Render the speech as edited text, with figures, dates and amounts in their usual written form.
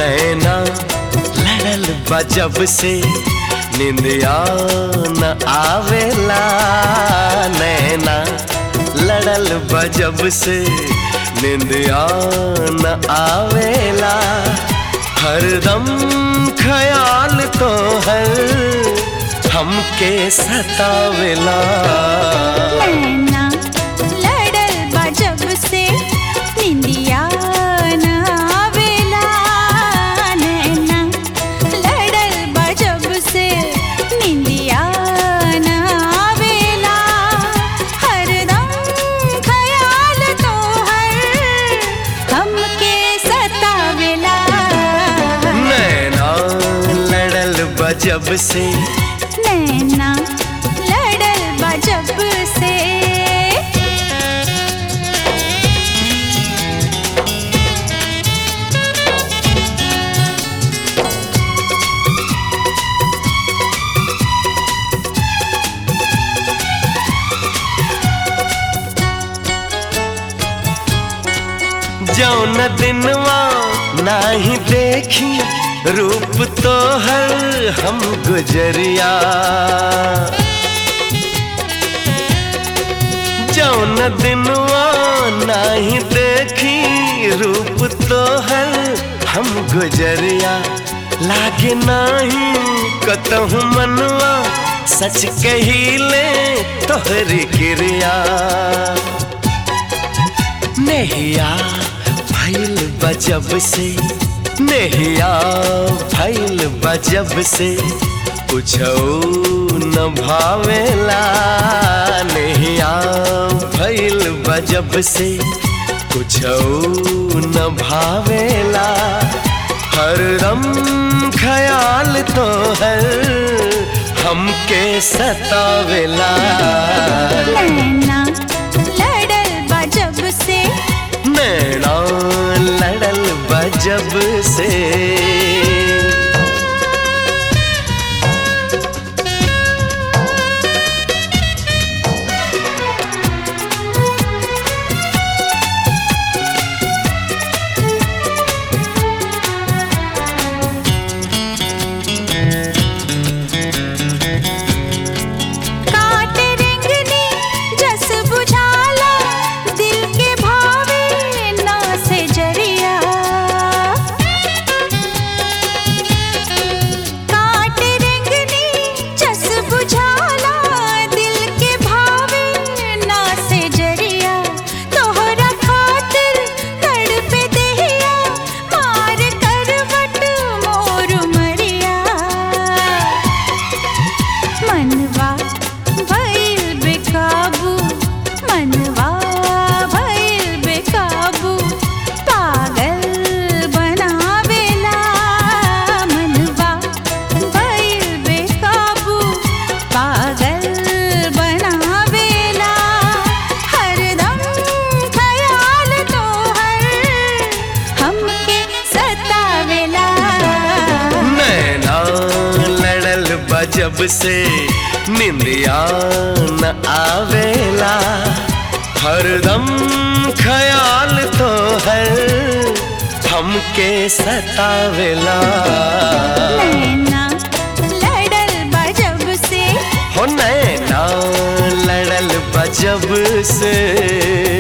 नैना लड़ल बा जब से निंदिया न आवेला। नैना लड़ल बा जब से निंदिया न आवेला। हरदम ख्याल तो हर हमके सतावेला। नैना लड़ल बा जब से निंदिया न आवेला। नैना लड़ल बा जब से निंदिया न आवेला। हरदम ख्याल तो हर हमके सतावेला। नैना लड़ल बा जब से नैना लड़ल बा जब से। जौन दिनवा नाही देखी रूप तो हर हम गुजरिया। जौन दिनवा नाही देखी रूप तो हर हम गुजरिया। लागे नाही कतहु मनवा सच कहिले तोहरी क्रिया। नैया भइल बा जब से नैया भइल बा जब से कुछो न भावेला। नैया भइल बा जब से कुछो न भावेला। हरदम ख्याल तो हर हमके सतावेला। नैना लड़ल बा जब से नैना लड़ल बा जब से। जब से निंदिया न आवेला। हरदम ख्याल तो हर हमके सतावेला। नैना लड़ल बा जब से हो नैना लड़ल बा जब से।